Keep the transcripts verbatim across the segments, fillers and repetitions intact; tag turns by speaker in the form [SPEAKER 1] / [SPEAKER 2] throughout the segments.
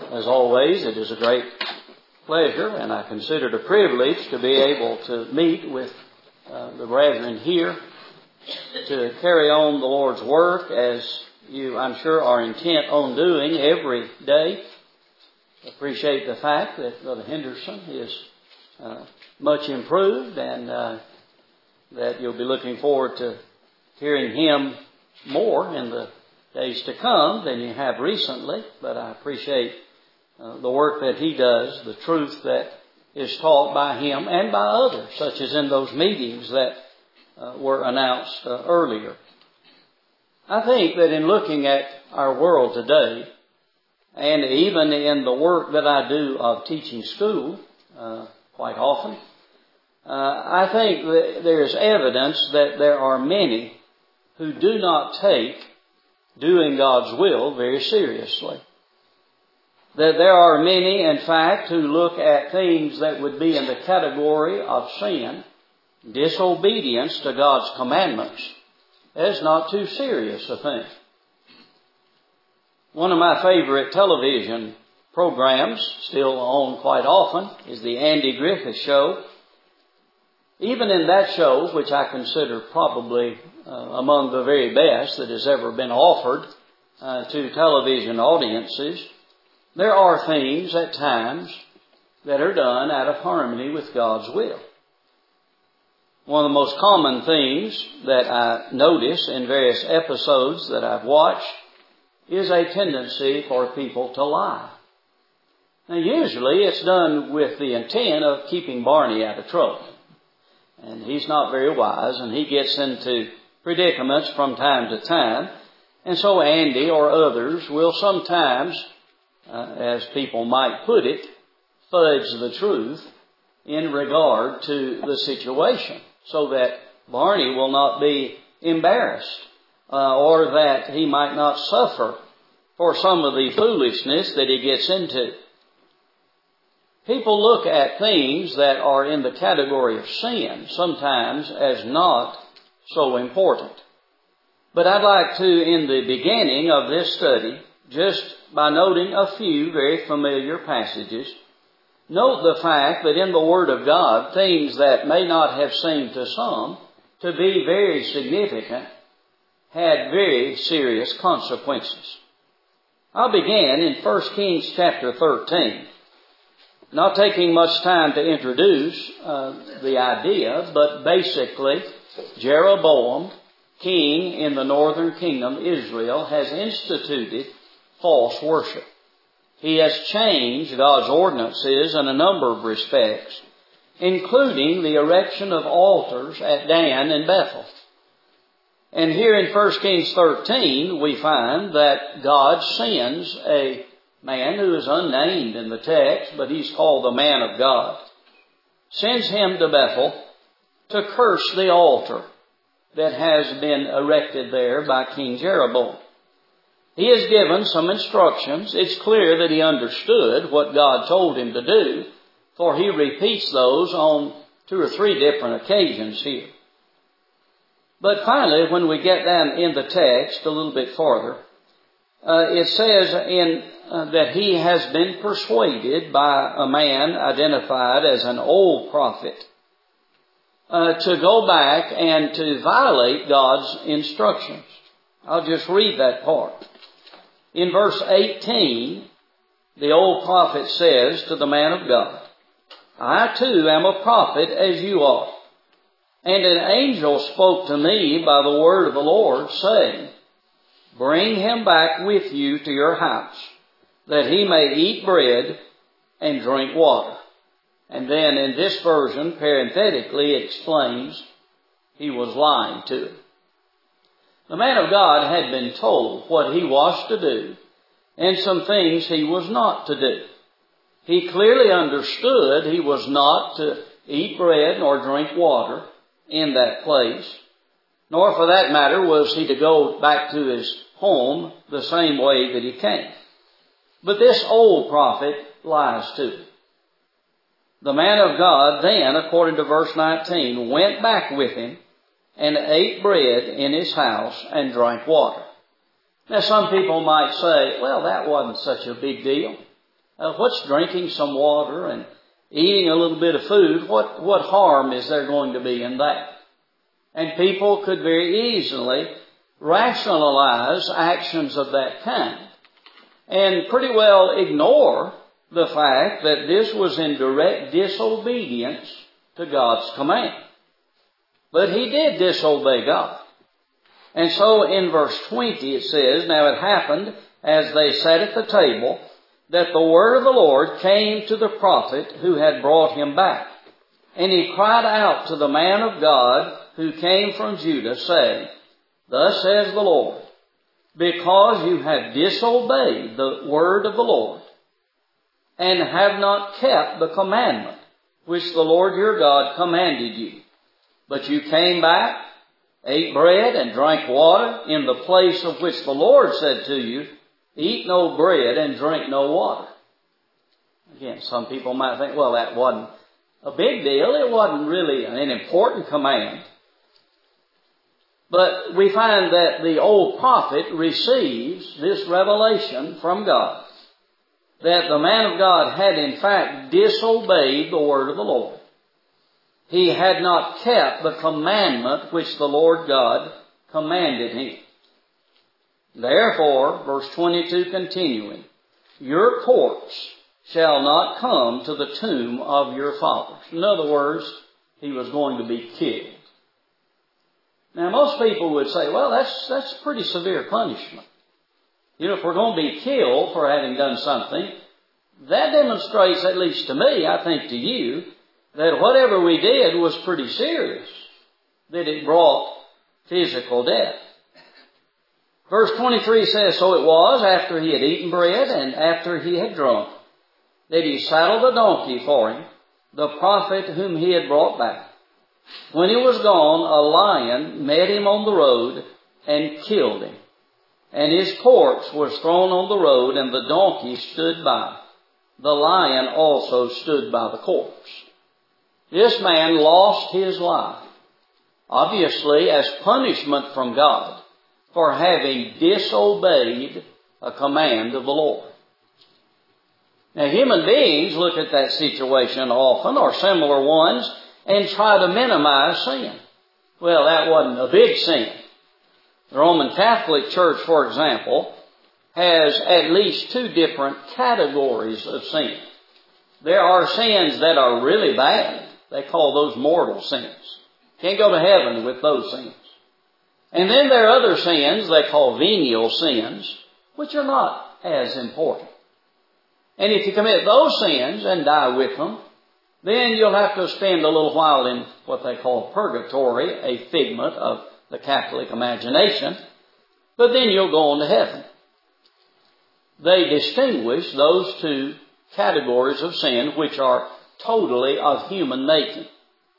[SPEAKER 1] As always, it is a great pleasure, and I consider it a privilege to be able to meet with uh, the brethren here to carry on the Lord's work as you, I'm sure, are intent on doing every day. Appreciate the fact that Brother Henderson is uh, much improved, and uh, that you'll be looking forward to hearing him more in the days to come than you have recently. But I appreciate uh, the work that he does, the truth that is taught by him and by others, such as in those meetings that uh, were announced uh, earlier. I think that in looking at our world today, and even in the work that I do of teaching school uh, quite often, uh, I think that there is evidence that there are many who do not take doing God's will very seriously. That there are many, in fact, who look at things that would be in the category of sin, disobedience to God's commandments, as not too serious a thing. One of my favorite television programs, still on quite often, is the Andy Griffith Show. Even in that show, which I consider probably uh, among the very best that has ever been offered uh, to television audiences, there are things at times that are done out of harmony with God's will. One of the most common things that I notice in various episodes that I've watched is a tendency for people to lie. Now, usually it's done with the intent of keeping Barney out of trouble. And he's not very wise, and he gets into predicaments from time to time. And so Andy or others will sometimes, uh, as people might put it, fudge the truth in regard to the situation, so that Barney will not be embarrassed, uh, or that he might not suffer for some of the foolishness that he gets into. People look at things that are in the category of sin sometimes as not so important. But I'd like to, in the beginning of this study, just by noting a few very familiar passages, note the fact that in the Word of God, things that may not have seemed to some to be very significant had very serious consequences. I'll begin in First Kings chapter thirteen. Not taking much time to introduce uh, the idea, but basically Jeroboam, king in the northern kingdom, Israel, has instituted false worship. He has changed God's ordinances in a number of respects, including the erection of altars at Dan and Bethel. And here in First Kings thirteen, we find that God sends a man who is unnamed in the text, but he's called the man of God, sends him to Bethel to curse the altar that has been erected there by King Jeroboam. He is given some instructions. It's clear that he understood what God told him to do, for he repeats those on two or three different occasions here. But finally, when we get down in the text a little bit farther, uh, it says in uh, that he has been persuaded by a man identified as an old prophet uh, to go back and to violate God's instructions. I'll just read that part. In verse eighteen, the old prophet says to the man of God, I too am a prophet as you are. And an angel spoke to me by the word of the Lord, saying, bring him back with you to your house, that he may eat bread and drink water. And then in this version, parenthetically, it explains he was lying to him. The man of God had been told what he was to do and some things he was not to do. He clearly understood he was not to eat bread nor drink water in that place, nor for that matter was he to go back to his home the same way that he came. But this old prophet lies to him. The man of God then, according to verse nineteen, went back with him and ate bread in his house and drank water. Now some people might say, well, that wasn't such a big deal. Uh, what's drinking some water and eating a little bit of food? What, what harm is there going to be in that? And people could very easily rationalize actions of that kind and pretty well ignore the fact that this was in direct disobedience to God's command. But he did disobey God. And so in verse twenty it says, "Now it happened, as they sat at the table, that the word of the Lord came to the prophet who had brought him back. And he cried out to the man of God who came from Judah, saying, Thus says the Lord, because you have disobeyed the word of the Lord, and have not kept the commandment which the Lord your God commanded you, but you came back, ate bread, and drank water in the place of which the Lord said to you, Eat no bread and drink no water." Again, some people might think, well, that wasn't a big deal. It wasn't really an important command. But we find that the old prophet receives this revelation from God, that the man of God had in fact disobeyed the word of the Lord. He had not kept the commandment which the Lord God commanded him. Therefore, verse twenty-two continuing, "Your corpse shall not come to the tomb of your fathers." In other words, he was going to be killed. Now, most people would say, well, that's, that's pretty severe punishment. You know, if we're going to be killed for having done something, that demonstrates, at least to me, I think to you, that whatever we did was pretty serious, that it brought physical death. Verse twenty-three says, "So it was after he had eaten bread and after he had drunk, that he saddled a donkey for him, the prophet whom he had brought back. When he was gone, a lion met him on the road and killed him. And his corpse was thrown on the road, and the donkey stood by. The lion also stood by the corpse." This man lost his life, obviously as punishment from God for having disobeyed a command of the Lord. Now, human beings look at that situation often, or similar ones, and try to minimize sin. Well, that wasn't a big sin. The Roman Catholic Church, for example, has at least two different categories of sin. There are sins that are really bad. They call those mortal sins. Can't go to heaven with those sins. And then there are other sins they call venial sins, which are not as important. And if you commit those sins and die with them, then you'll have to spend a little while in what they call purgatory, a figment of the Catholic imagination, but then you'll go on to heaven. They distinguish those two categories of sin which are totally of human making.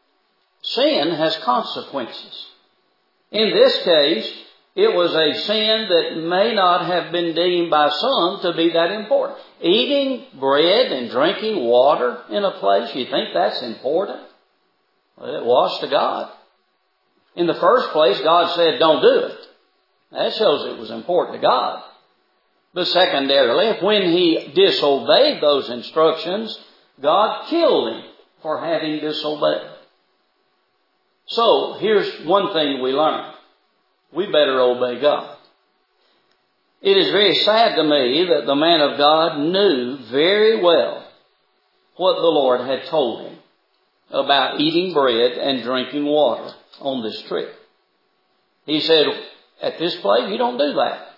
[SPEAKER 1] Sin has consequences. In this case, it was a sin that may not have been deemed by some to be that important. Eating bread and drinking water in a place, you think that's important? Well, it was to God. In the first place, God said, don't do it. That shows it was important to God. But secondarily, when he disobeyed those instructions, God killed him for having disobeyed. So, here's one thing we learn. We better obey God. It is very sad to me that the man of God knew very well what the Lord had told him about eating bread and drinking water on this trip. He said, at this place, you don't do that.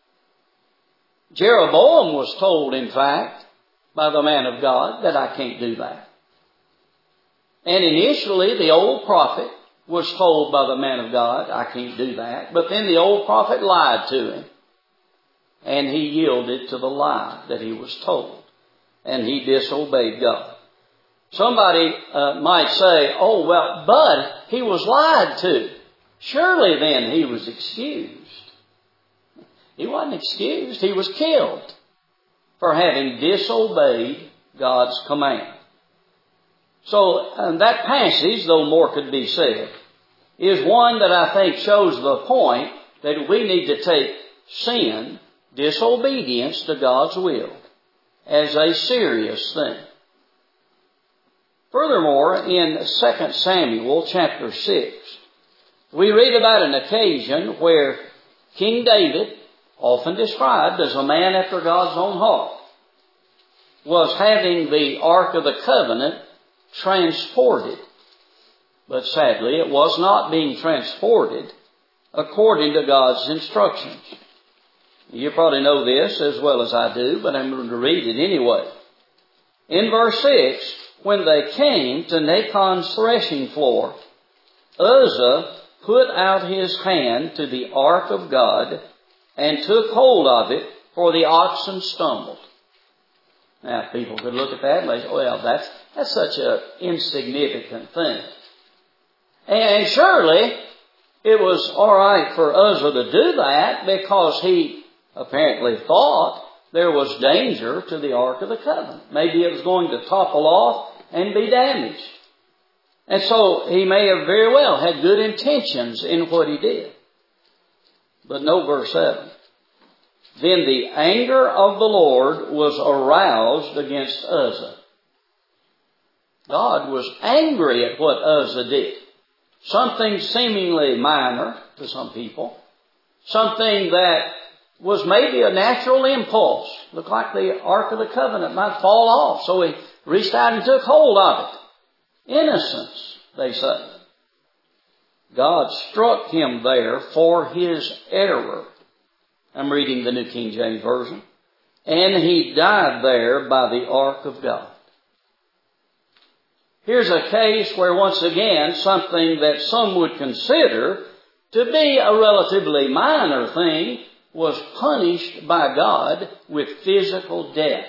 [SPEAKER 1] Jeroboam was told, in fact, by the man of God that I can't do that. And initially, the old prophet was told by the man of God, I can't do that. But then the old prophet lied to him. And he yielded to the lie that he was told. And he disobeyed God. Somebody uh, might say, oh, well, but he was lied to. Surely then he was excused. He wasn't excused. He was killed for having disobeyed God's command. So uh, that passage, though more could be said, is one that I think shows the point that we need to take sin, disobedience to God's will, as a serious thing. Furthermore, in Second Samuel chapter six, we read about an occasion where King David, often described as a man after God's own heart, was having the Ark of the Covenant transported. But sadly, it was not being transported according to God's instructions. You probably know this as well as I do, but I'm going to read it anyway. In verse six, when they came to Nachon's threshing floor, Uzzah put out his hand to the ark of God and took hold of it, for the oxen stumbled. Now, people could look at that and say, well, that's, that's such an insignificant thing. And surely it was all right for Uzzah to do that because he apparently thought there was danger to the Ark of the Covenant. Maybe it was going to topple off and be damaged. And so he may have very well had good intentions in what he did. But no, verse seven. Then the anger of the Lord was aroused against Uzzah. God was angry at what Uzzah did. Something seemingly minor to some people. Something that was maybe a natural impulse. Looked like the Ark of the Covenant might fall off. So he reached out and took hold of it. Innocence, they say. God struck him there for his error. I'm reading the New King James Version. And he died there by the ark of God. Here's a case where once again something that some would consider to be a relatively minor thing was punished by God with physical death.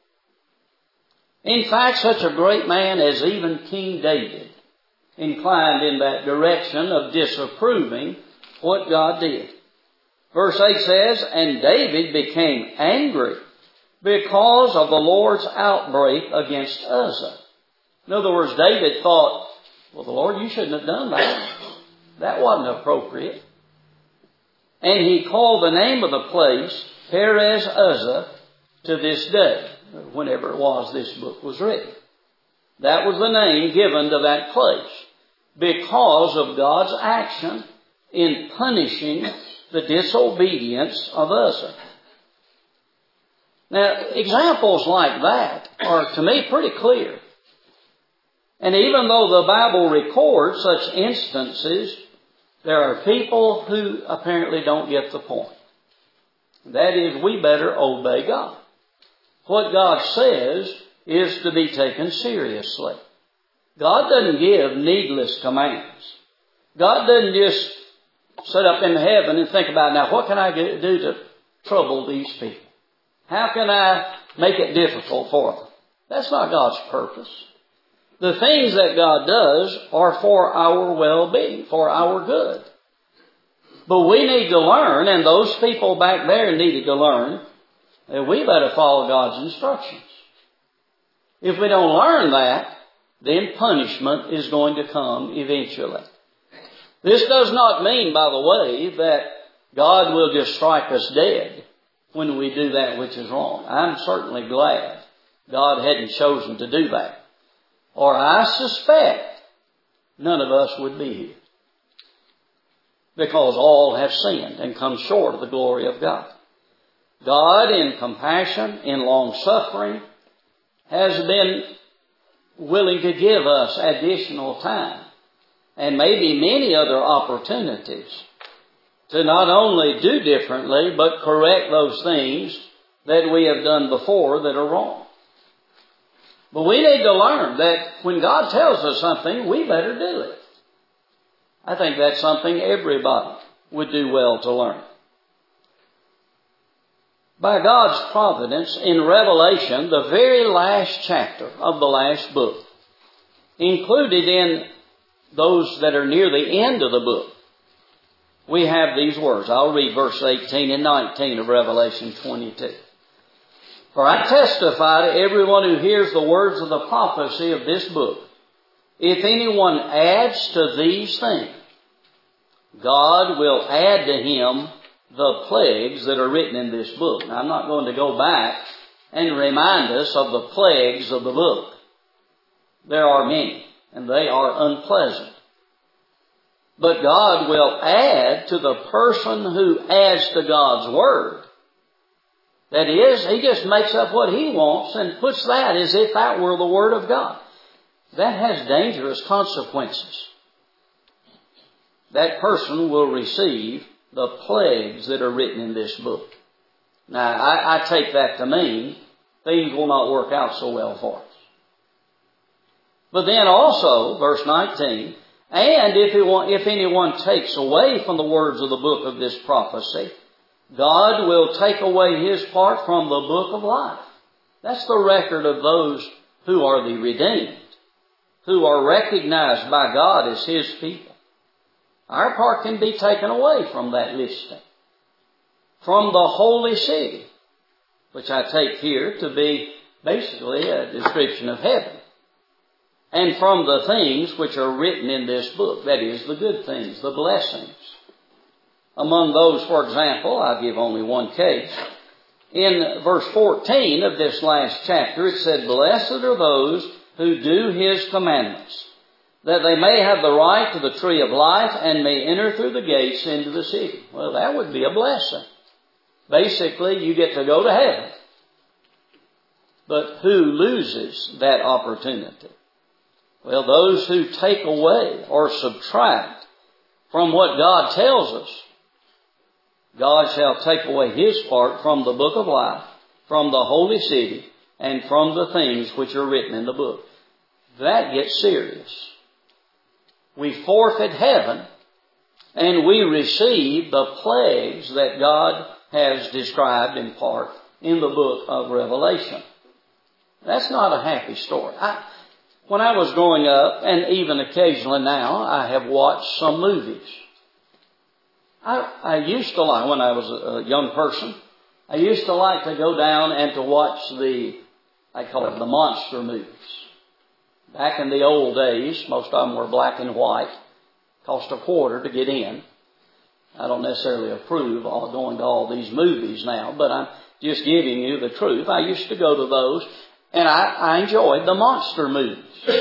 [SPEAKER 1] In fact, such a great man as even King David inclined in that direction of disapproving what God did. Verse eight says, and David became angry because of the Lord's outbreak against Uzzah. In other words, David thought, well, the Lord, you shouldn't have done that. That wasn't appropriate. And he called the name of the place Perez Uzzah to this day, whenever it was this book was written. That was the name given to that place because of God's action in punishing the disobedience of Uzzah. Now, examples like that are, to me, pretty clear. And even though the Bible records such instances, there are people who apparently don't get the point. That is, we better obey God. What God says is to be taken seriously. God doesn't give needless commands. God doesn't just sit up in heaven and think about, now what can I do to trouble these people? How can I make it difficult for them? That's not God's purpose. The things that God does are for our well-being, for our good. But we need to learn, and those people back there needed to learn, that we better follow God's instructions. If we don't learn that, then punishment is going to come eventually. This does not mean, by the way, that God will just strike us dead when we do that which is wrong. I'm certainly glad God hadn't chosen to do that. Or I suspect none of us would be here. Because all have sinned and come short of the glory of God. God, in compassion, in long-suffering, has been willing to give us additional time and maybe many other opportunities to not only do differently, but correct those things that we have done before that are wrong. But we need to learn that when God tells us something, we better do it. I think that's something everybody would do well to learn. By God's providence, in Revelation, the very last chapter of the last book, included in those that are near the end of the book, we have these words. I'll read verse eighteen and nineteen of Revelation twenty-two. For I testify to everyone who hears the words of the prophecy of this book. If anyone adds to these things, God will add to him the plagues that are written in this book. Now, I'm not going to go back and remind us of the plagues of the book. There are many, and they are unpleasant. But God will add to the person who adds to God's Word. That is, he just makes up what he wants and puts that as if that were the Word of God. That has dangerous consequences. That person will receive the plagues that are written in this book. Now, I, I take that to mean things will not work out so well for us. But then also, verse nineteen, and if, it, if anyone takes away from the words of the book of this prophecy, God will take away his part from the book of life. That's the record of those who are the redeemed, who are recognized by God as his people. Our part can be taken away from that listing. From the holy city, which I take here to be basically a description of heaven. And from the things which are written in this book, that is, the good things, the blessings. Among those, for example, I'll give only one case. In verse fourteen of this last chapter, it said, blessed are those who do his commandments, that they may have the right to the tree of life and may enter through the gates into the city. Well, that would be a blessing. Basically, you get to go to heaven. But who loses that opportunity? Well, those who take away or subtract from what God tells us. God shall take away his part from the book of life, from the holy city, and from the things which are written in the book. That gets serious. We forfeit heaven, and we receive the plagues that God has described in part in the book of Revelation. That's not a happy story. I, when I was growing up, and even occasionally now, I have watched some movies. I, I used to like, when I was a young person, I used to like to go down and to watch the, I call it the monster movies. Back in the old days, most of them were black and white. Cost a quarter to get in. I don't necessarily approve of going to all these movies now, but I'm just giving you the truth. I used to go to those, and I, I enjoyed the monster movies.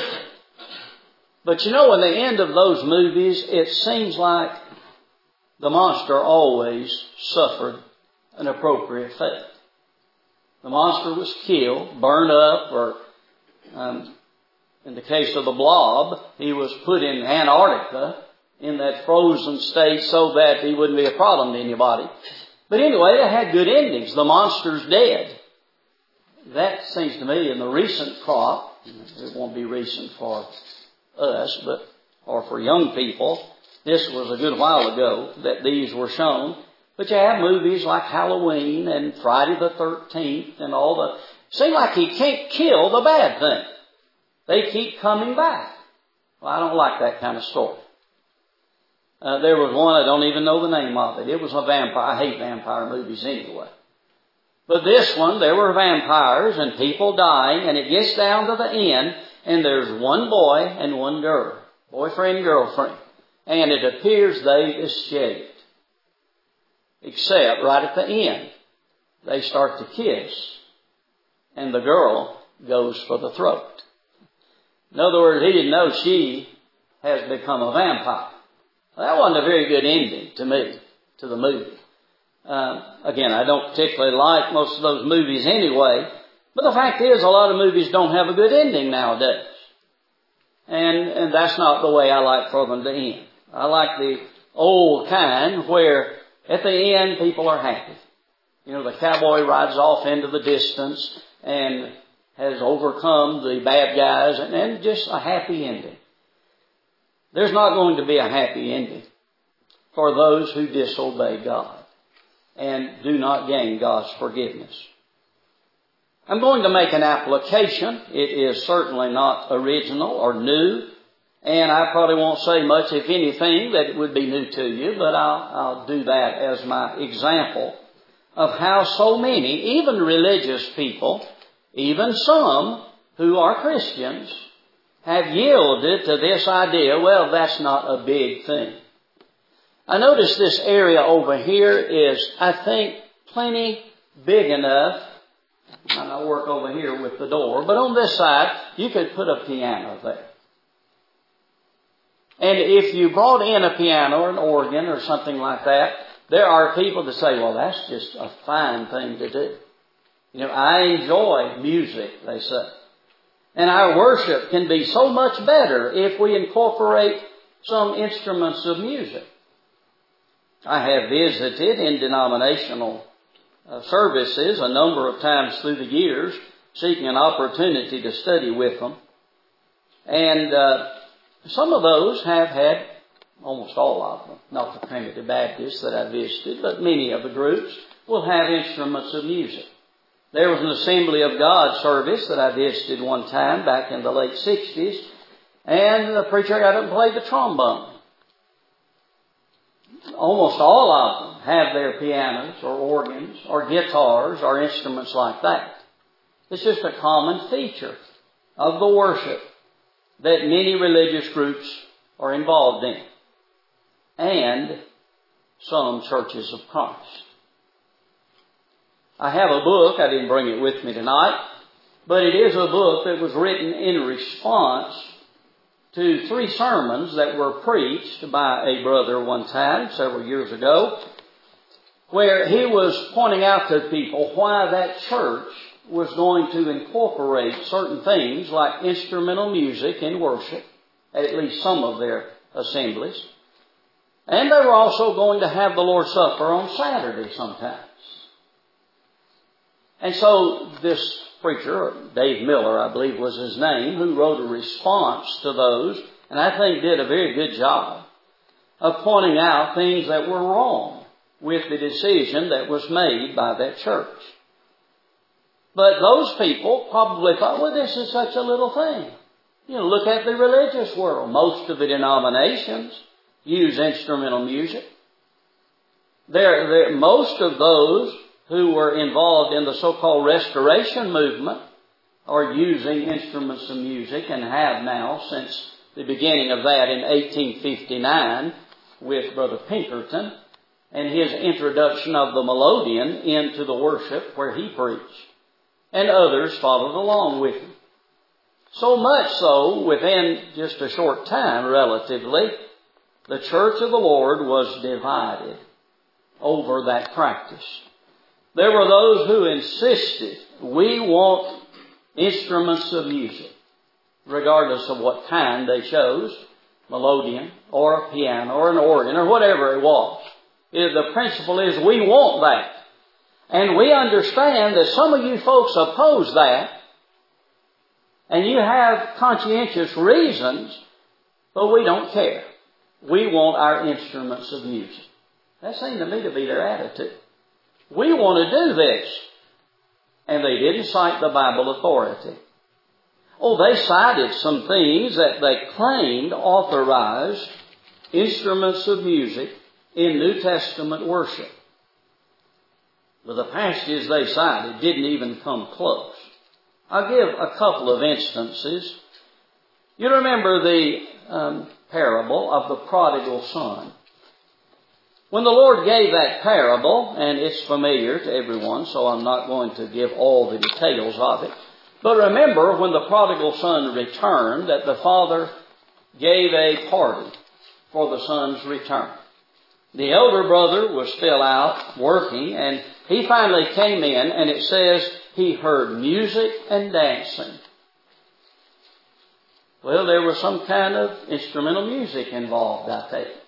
[SPEAKER 1] But you know, in the end of those movies, it seems like the monster always suffered an appropriate fate. The monster was killed, burned up, or um, in the case of the Blob, he was put in Antarctica in that frozen state so that he wouldn't be a problem to anybody. But anyway, they had good endings. The monster's dead. That seems to me in the recent crop, it won't be recent for us, but or for young people, this was a good while ago that these were shown. But you have movies like Halloween and Friday the thirteenth and all the... Seem like he can't kill the bad thing. They keep coming back. Well, I don't like that kind of story. Uh, there was one, I don't even know the name of it. It was a vampire. I hate vampire movies anyway. But this one, there were vampires and people dying, and it gets down to the end, and there's one boy and one girl. Boyfriend, girlfriend. And it appears they escaped. Except right at the end, they start to kiss, and the girl goes for the throat. In other words, he didn't know she has become a vampire. That wasn't a very good ending to me, to the movie. Uh, again, I don't particularly like most of those movies anyway, but the fact is a lot of movies don't have a good ending nowadays. And, and that's not the way I like for them to end. I like the old kind where at the end people are happy. You know, the cowboy rides off into the distance and has overcome the bad guys, and, and just a happy ending. There's not going to be a happy ending for those who disobey God and do not gain God's forgiveness. I'm going to make an application. It is certainly not original or new, and I probably won't say much, if anything, that would be new to you, but I'll, I'll do that as my example of how so many, even religious people, even some who are Christians, have yielded to this idea, well, that's not a big thing. I notice this area over here is, I think, plenty big enough Might not work over here with the door, but on this side, you could put a piano there. And if you brought in a piano or an organ or something like that, there are people that say, well, that's just a fine thing to do. You know, I enjoy music, they say. And our worship can be so much better if we incorporate some instruments of music. I have visited in denominational uh, services a number of times through the years, seeking an opportunity to study with them. And uh, some of those have had, almost all of them, not the Primitive Baptists that I visited, but many of the groups will have instruments of music. There was an Assembly of God service that I visited one time back in the late sixties, and the preacher got up and played the trombone. Almost all of them have their pianos or organs or guitars or instruments like that. It's just a common feature of the worship that many religious groups are involved in, and some churches of Christ. I have a book, I didn't bring it with me tonight, but it is a book that was written in response to three sermons that were preached by a brother one time, several years ago, where he was pointing out to people why that church was going to incorporate certain things like instrumental music in worship, at least some of their assemblies. And they were also going to have the Lord's Supper on Saturday sometimes. And so this preacher, Dave Miller, I believe was his name, who wrote a response to those, and I think did a very good job of pointing out things that were wrong with the decision that was made by that church. But those people probably thought, well, this is such a little thing. You know, look at the religious world. Most of the denominations use instrumental music. There, there, most of those who were involved in the so-called Restoration movement are using instruments of music and have now since the beginning of that in eighteen fifty-nine with Brother Pinkerton and his introduction of the melodeon into the worship where he preached. And others followed along with him. So much so, within just a short time, relatively, the church of the Lord was divided over that practice. There were those who insisted, we want instruments of music, regardless of what kind they chose, melodeon or a piano or an organ or whatever it was. The principle is we want that. And we understand that some of you folks oppose that, and you have conscientious reasons, but we don't care. We want our instruments of music. That seemed to me to be their attitude. We want to do this. And they didn't cite the Bible authority. Oh, they cited some things that they claimed authorized instruments of music in New Testament worship. But the passages they cited didn't even come close. I'll give a couple of instances. You remember the um, parable of the prodigal son. When the Lord gave that parable, and it's familiar to everyone, so I'm not going to give all the details of it. But remember when the prodigal son returned that the father gave a party for the son's return. The elder brother was still out working, and he finally came in, and it says he heard music and dancing. Well, there was some kind of instrumental music involved, I take it.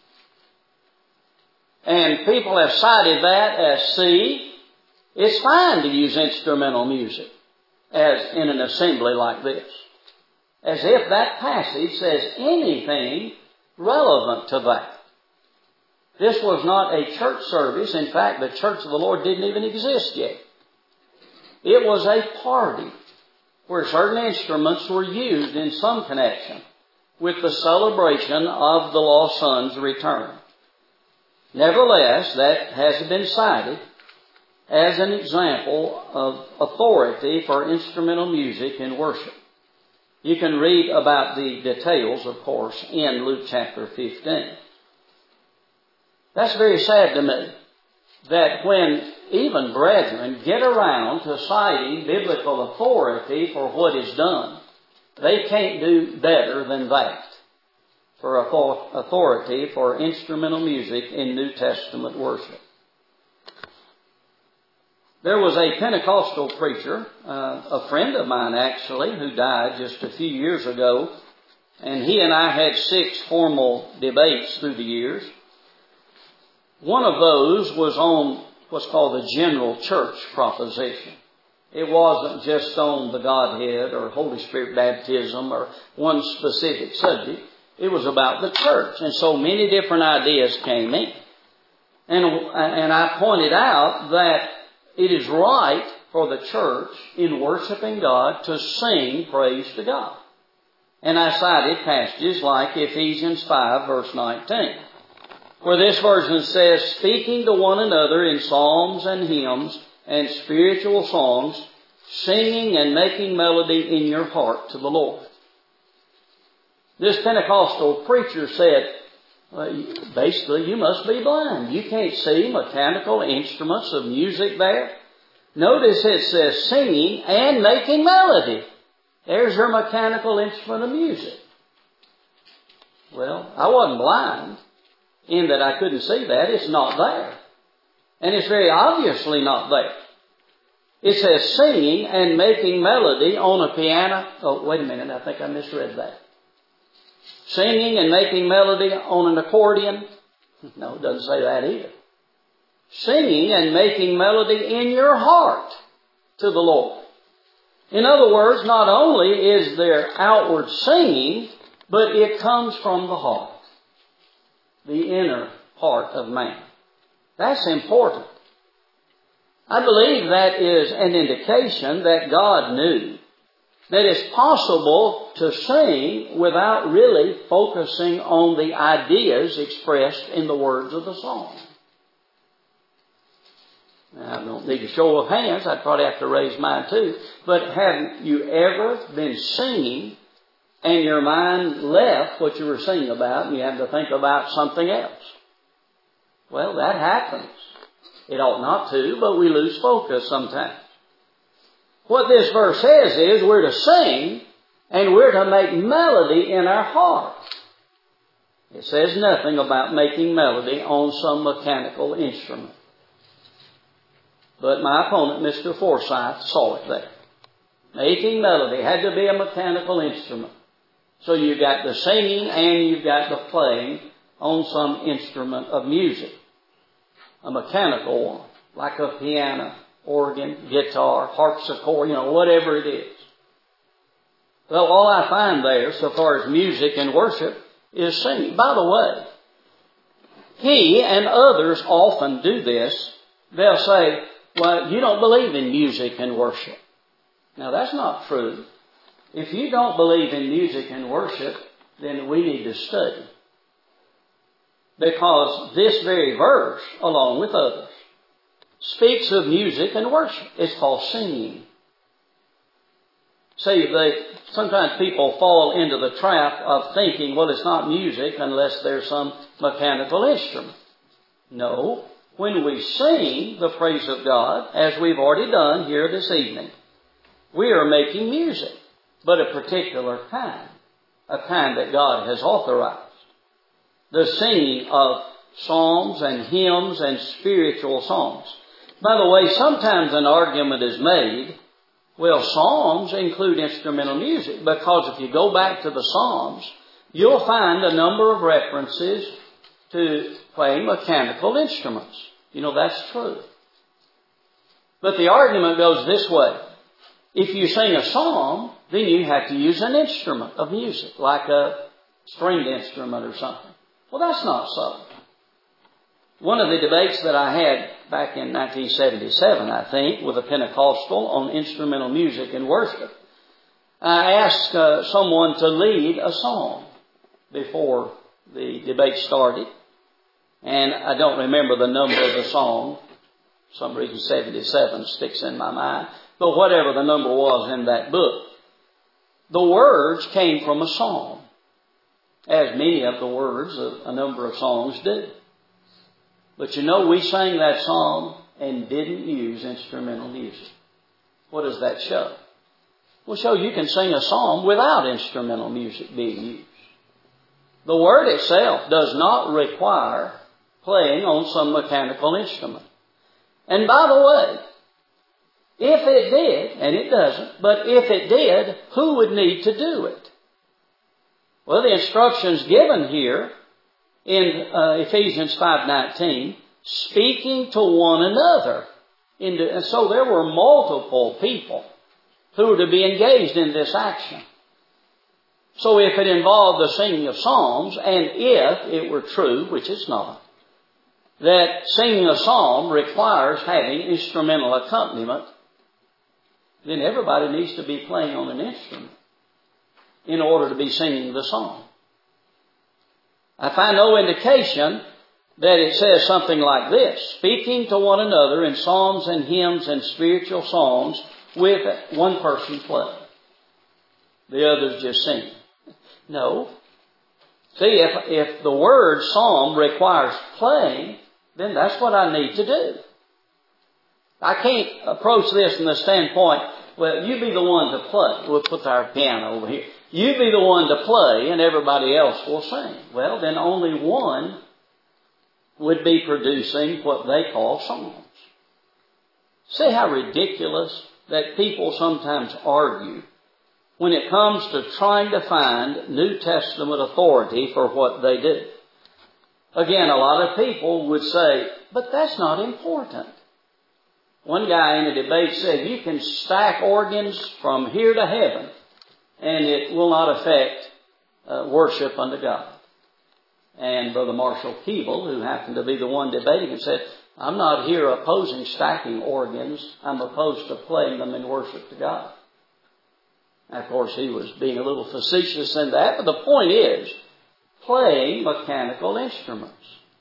[SPEAKER 1] And people have cited that as, see, it's fine to use instrumental music as in an assembly like this. As if that passage says anything relevant to that. This was not a church service. In fact, the church of the Lord didn't even exist yet. It was a party where certain instruments were used in some connection with the celebration of the lost son's return. Nevertheless, that has been cited as an example of authority for instrumental music in worship. You can read about the details, of course, in Luke chapter fifteen. That's very sad to me. that when even brethren get around to citing biblical authority for what is done, they can't do better than that for authority for instrumental music in New Testament worship. There was a Pentecostal preacher, uh, a friend of mine actually, who died just a few years ago, and he and I had six formal debates through the years. One of those was on what's called the general church proposition. It wasn't just on the Godhead or Holy Spirit baptism or one specific subject. It was about the church. And so many different ideas came in. And, and I pointed out that it is right for the church in worshiping God to sing praise to God. And I cited passages like Ephesians five verse nineteen, where this version says, speaking to one another in psalms and hymns and spiritual songs, singing and making melody in your heart to the Lord. This Pentecostal preacher said, well, basically, you must be blind. You can't see mechanical instruments of music there. Notice it says singing and making melody. There's your mechanical instrument of music. Well, I wasn't blind in that I couldn't see that. It's not there. And it's very obviously not there. It says singing and making melody on a piano. Oh, wait a minute. I think I misread that. Singing and making melody on an accordion. No, it doesn't say that either. Singing and making melody in your heart to the Lord. In other words, not only is there outward singing, but it comes from the heart. The inner heart of man. That's important. I believe that is an indication that God knew that it's possible to sing without really focusing on the ideas expressed in the words of the song. Now, I don't need a show of hands. I'd probably have to raise mine too. But have you ever been singing and your mind left what you were singing about and you had to think about something else? Well, that happens. It ought not to, but we lose focus sometimes. What this verse says is we're to sing and we're to make melody in our heart. It says nothing about making melody on some mechanical instrument. But my opponent, Mister Forsyth, saw it there. Making melody had to be a mechanical instrument. So you've got the singing and you've got the playing on some instrument of music. A mechanical one, like a piano, organ, guitar, harpsichord, you know, whatever it is. Well, all I find there, so far as music and worship, is singing. By the way, he and others often do this. They'll say, well, you don't believe in music and worship. Now, that's not true. If you don't believe in music and worship, then we need to study. Because this very verse, along with others, speaks of music and worship. It's called singing. See, they, sometimes people fall into the trap of thinking, well, it's not music unless there's some mechanical instrument. No. When we sing the praise of God, as we've already done here this evening, we are making music, but a particular kind, a kind that God has authorized. The singing of psalms and hymns and spiritual songs. By the way, sometimes an argument is made, well, psalms include instrumental music, because if you go back to the Psalms, you'll find a number of references to playing mechanical instruments. You know, that's true. But the argument goes this way. If you sing a psalm, then you have to use an instrument of music, like a stringed instrument or something. Well, that's not so. One of the debates that I had back in nineteen seventy-seven, I think, with a Pentecostal on instrumental music and worship, I asked uh, someone to lead a song before the debate started. And I don't remember the number of the song. For some reason seventy-seven sticks in my mind. But whatever the number was in that book, the words came from a psalm, as many of the words of a number of songs do. But you know, we sang that song and didn't use instrumental music. What does that show? Well, show you can sing a psalm without instrumental music being used. The word itself does not require playing on some mechanical instrument. And by the way, if it did, and it doesn't, but if it did, who would need to do it? Well, the instructions given here in uh, Ephesians five nineteen, speaking to one another. And so there were multiple people who were to be engaged in this action. So if it involved the singing of psalms, and if it were true, which it's not, that singing a psalm requires having instrumental accompaniment, then everybody needs to be playing on an instrument in order to be singing the song. I find no indication that it says something like this, speaking to one another in psalms and hymns and spiritual songs with one person playing, the others just singing. No. See, if, if the word psalm requires playing, then that's what I need to do. I can't approach this from the standpoint, well, you be the one to play. We'll put our piano over here. You be the one to play and everybody else will sing. Well, then only one would be producing what they call songs. See how ridiculous that people sometimes argue when it comes to trying to find New Testament authority for what they do. Again, a lot of people would say, but that's not important. One guy in a debate said, you can stack organs from here to heaven, and it will not affect uh, worship unto God. And Brother Marshall Keeble, who happened to be the one debating it, said, I'm not here opposing stacking organs. I'm opposed to playing them in worship to God. Of course, he was being a little facetious in that, but the point is, playing mechanical instruments.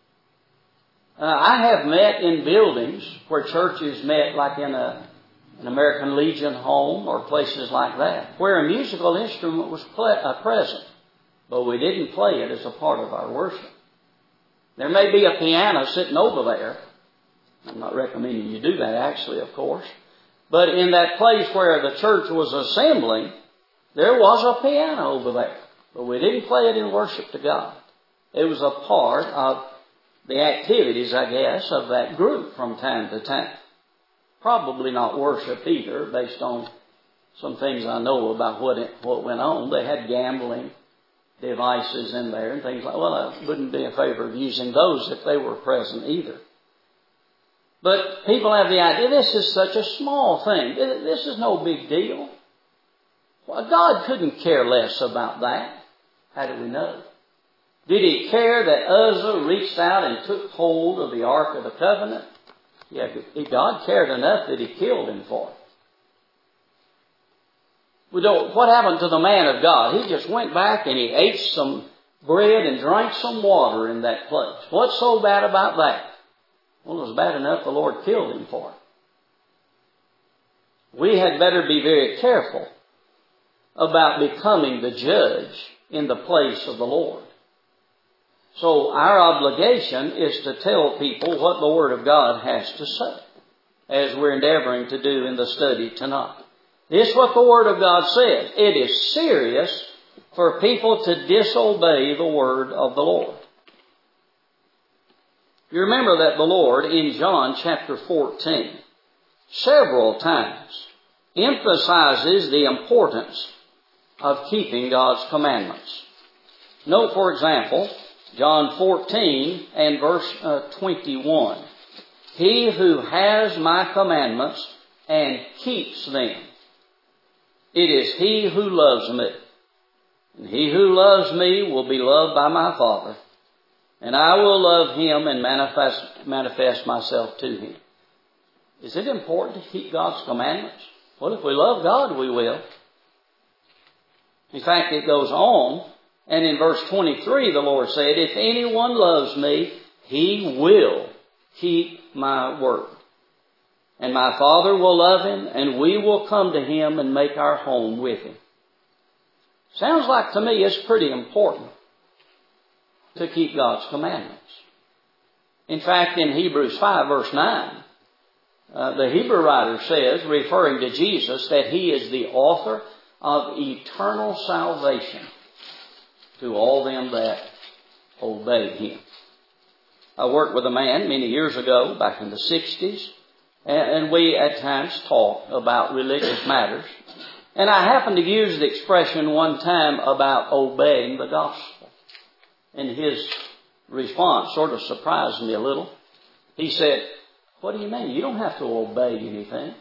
[SPEAKER 1] Uh, I have met in buildings where churches met, like in a, an American Legion home or places like that, where a musical instrument was play, uh, present, but we didn't play it as a part of our worship. There may be a piano sitting over there. I'm not recommending you do that, actually, of course. But in that place where the church was assembling, there was a piano over there. But we didn't play it in worship to God. It was a part of the activities, I guess, of that group from time to time. Probably not worship either, based on some things I know about what it, what went on. They had gambling devices in there and things like that. Well, I wouldn't be in favor of using those if they were present either. But people have the idea, this is such a small thing. This is no big deal. Well, God couldn't care less about that. How do we know? Did He care that Uzzah reached out and took hold of the Ark of the Covenant? Yeah, God cared enough that He killed him for it. We don't, what happened to the man of God? He just went back and he ate some bread and drank some water in that place. What's so bad about that? Well, it was bad enough the Lord killed him for it. We had better be very careful about becoming the judge in the place of the Lord. So our obligation is to tell people what the Word of God has to say, as we're endeavoring to do in the study tonight. This is what the Word of God says. It is serious for people to disobey the Word of the Lord. You remember that the Lord in John chapter fourteen several times emphasizes the importance of keeping God's commandments. Note, for example, John fourteen and verse uh, twenty-one. He who has my commandments and keeps them, it is he who loves me. And he who loves me will be loved by my Father. And I will love him and manifest, manifest myself to him. Is it important to keep God's commandments? Well, if we love God, we will. In fact, it goes on, and in verse twenty-three, the Lord said, if anyone loves me, he will keep my word. And my Father will love him, and we will come to him and make our home with him. Sounds like to me it's pretty important to keep God's commandments. In fact, in Hebrews five, verse nine, uh, the Hebrew writer says, referring to Jesus, that He is the author of eternal salvation to all them that obey Him. I worked with a man many years ago, back in the sixties, and we at times talk about religious matters. And I happened to use the expression one time about obeying the gospel. And his response sort of surprised me a little. He said, "What do you mean? You don't have to obey anything."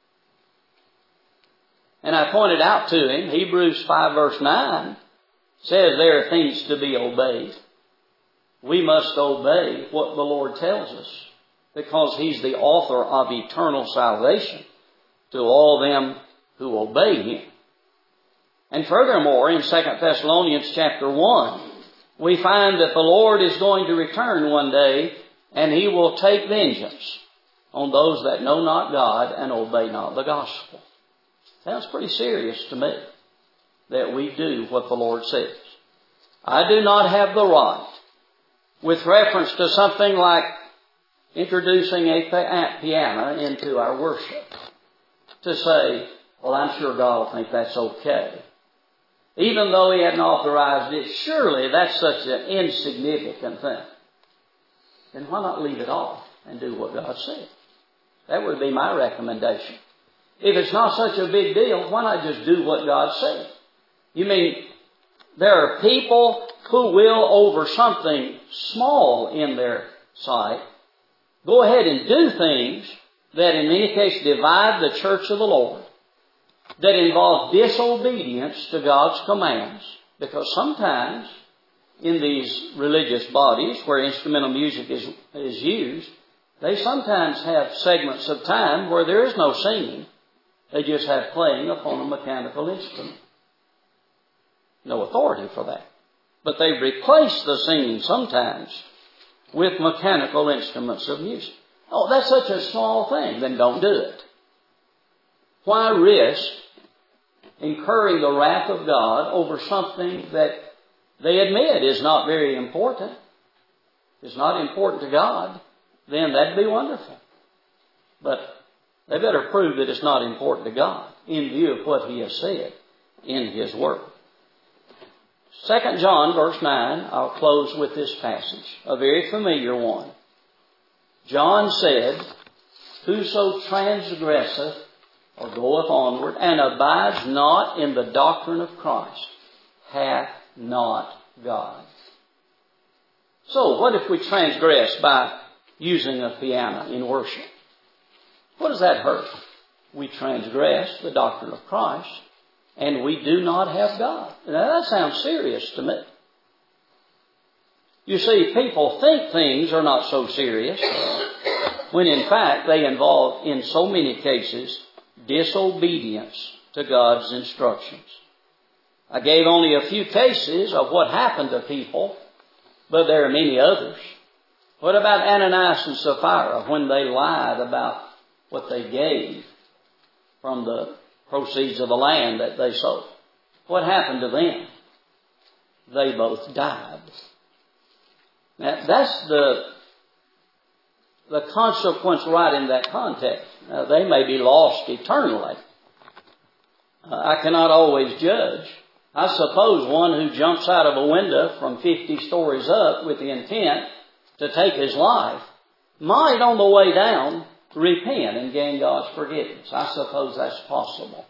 [SPEAKER 1] And I pointed out to him, Hebrews five verse nine says there are things to be obeyed. We must obey what the Lord tells us, because He's the author of eternal salvation to all them who obey Him. And furthermore, in Second Thessalonians chapter one, we find that the Lord is going to return one day, and He will take vengeance on those that know not God and obey not the gospel. Sounds pretty serious to me that we do what the Lord says. I do not have the right, with reference to something like introducing a piano into our worship, to say, well, I'm sure God will think that's okay. Even though He hadn't authorized it, surely that's such an insignificant thing. Then why not leave it off and do what God said? That would be my recommendation. If it's not such a big deal, why not just do what God said? You mean there are people who will, over something small in their sight, go ahead and do things that in many cases divide the church of the Lord, that involve disobedience to God's commands. Because sometimes in these religious bodies where instrumental music is, is used, they sometimes have segments of time where there is no singing. They just have playing upon a mechanical instrument. No authority for that. But they replace the singing sometimes with mechanical instruments of music. Oh, that's such a small thing. Then don't do it. Why risk incurring the wrath of God over something that they admit is not very important? It's not important to God. Then that'd be wonderful. But they better prove that it's not important to God in view of what He has said in His Word. Second John verse nine, I'll close with this passage, a very familiar one. John said, "Whoso transgresseth or goeth onward and abides not in the doctrine of Christ hath not God." So what if we transgress by using a piano in worship? What does that hurt? We transgress the doctrine of Christ, and we do not have God. Now that sounds serious to me. You see, people think things are not so serious, when in fact they involve, in so many cases, disobedience to God's instructions. I gave only a few cases of what happened to people, but there are many others. What about Ananias and Sapphira when they lied about what they gave from the proceeds of the land that they sold? What happened to them? They both died. Now, that's the, the consequence right in that context. Now, they may be lost eternally. Uh, I cannot always judge. I suppose one who jumps out of a window from fifty stories up with the intent to take his life might, on the way down, repent and gain God's forgiveness. I suppose that's possible.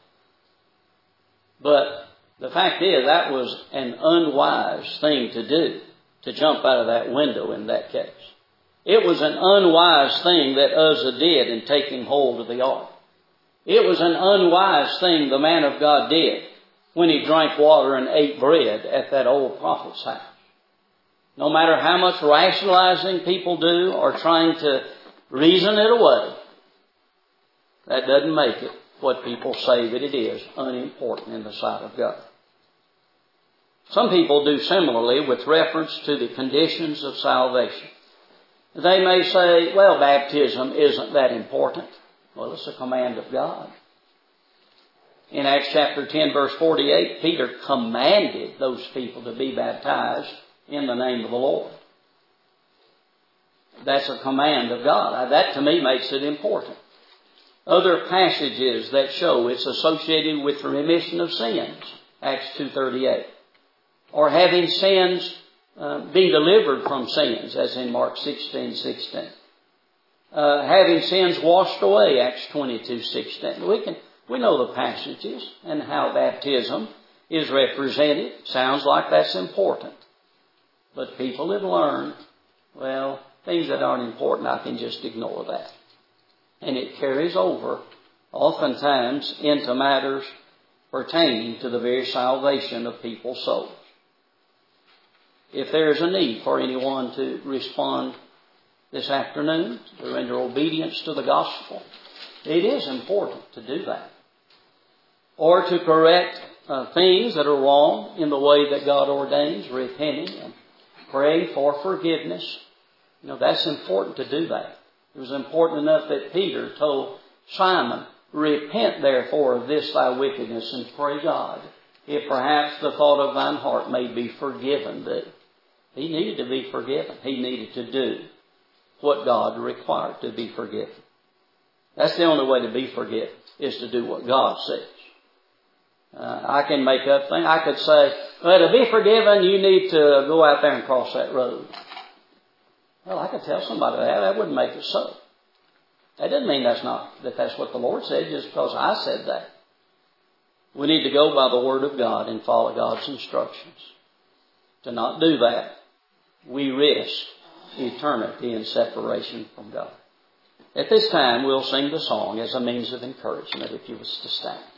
[SPEAKER 1] But the fact is, that was an unwise thing to do, to jump out of that window in that case. It was an unwise thing that Uzzah did in taking hold of the ark. It was an unwise thing the man of God did when he drank water and ate bread at that old prophet's house. No matter how much rationalizing people do or trying to reason it away, that doesn't make it what people say that it is, unimportant in the sight of God. Some people do similarly with reference to the conditions of salvation. They may say, well, baptism isn't that important. Well, it's a command of God. In Acts chapter ten, verse forty-eight, Peter commanded those people to be baptized in the name of the Lord. That's a command of God. That to me makes it important. Other passages that show it's associated with remission of sins, Acts two thirty-eight. Or having sins, uh, being delivered from sins, as in Mark sixteen sixteen. Uh, having sins washed away, Acts twenty-two sixteen. We can, we know the passages and how baptism is represented. Sounds like that's important. But people have learned, well, things that aren't important, I can just ignore that. And it carries over, oftentimes, into matters pertaining to the very salvation of people's souls. If there is a need for anyone to respond this afternoon, to render obedience to the gospel, it is important to do that. Or to correct uh, things that are wrong in the way that God ordains, repenting and praying for forgiveness. You know, that's important to do that. It was important enough that Peter told Simon, repent therefore of this thy wickedness and pray God, if perhaps the thought of thine heart may be forgiven thee. He needed to be forgiven. He needed to do what God required to be forgiven. That's the only way to be forgiven, is to do what God says. Uh, I can make up things. I could say, well, to be forgiven, you need to go out there and cross that road. Well, I could tell somebody that. That wouldn't make it so. That doesn't mean that's not, that that's what the Lord said just because I said that. We need to go by the Word of God and follow God's instructions. To not do that, we risk eternity in separation from God. At this time, we'll sing the song as a means of encouragement, if you was to stand.